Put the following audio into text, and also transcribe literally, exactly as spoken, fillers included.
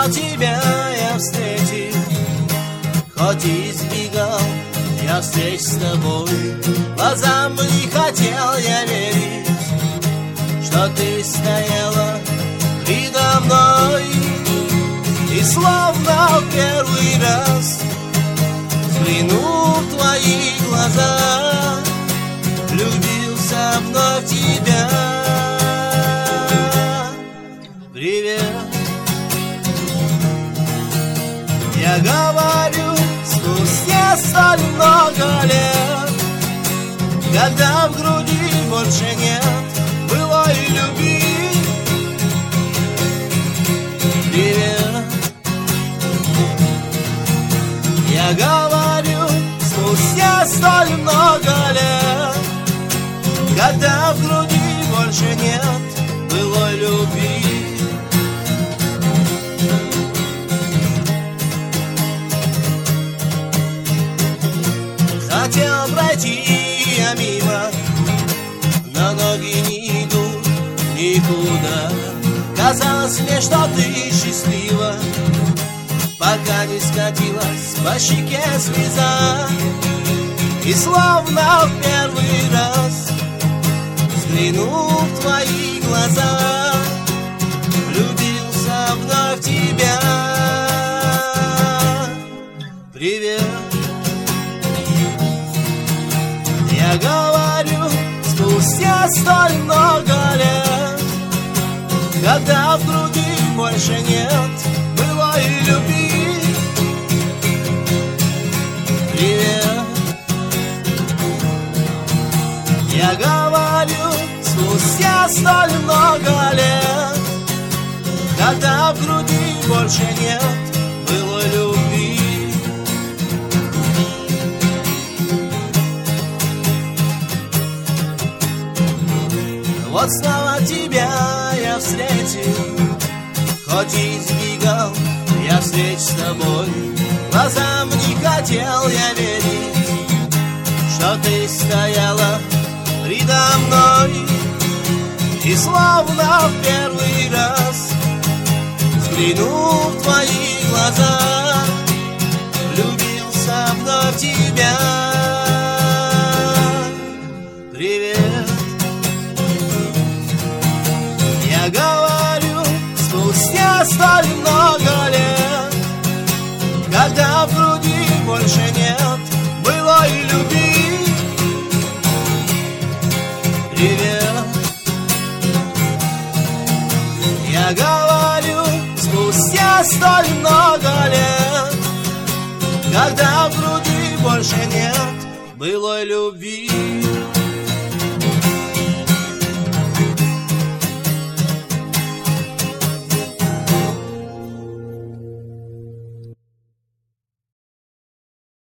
тебя я встретил, хоть и избегал я встреч с тобой. Глазам не хотел я верить, что ты стояла передо мной. И словно в первый раз, взглянув в твои глаза, влюбился вновь в тебя. Привет, я говорю спустя столь много лет, когда в груди больше нет былой любви. Привет, я говорю спустя столь много лет, когда в груди больше нет былой любви. Хотел пройти я мимо, но ноги не идут никуда. Казалось мне, что ты счастлива, пока не скатилась по щеке слеза. И словно в первый раз, взглянув в твои глаза, влюбился вновь в тебя. Привет, я говорю спустя столь много лет, когда в груди больше нет былой любви. Привет, я говорю спустя столь много лет, когда в груди больше нет былой любви. Вот снова тебя я встретил, хоть и избегал я встреч с тобой. Глазам не хотел я верить, что ты стояла передо мной. И словно в первый раз, взглянув в твои глаза, влюбился вновь в тебя. Привет, я говорю спустя столь много лет, когда в груди больше нет былой любви. Привет, я говорю спустя столь много лет, когда в груди больше нет былой любви.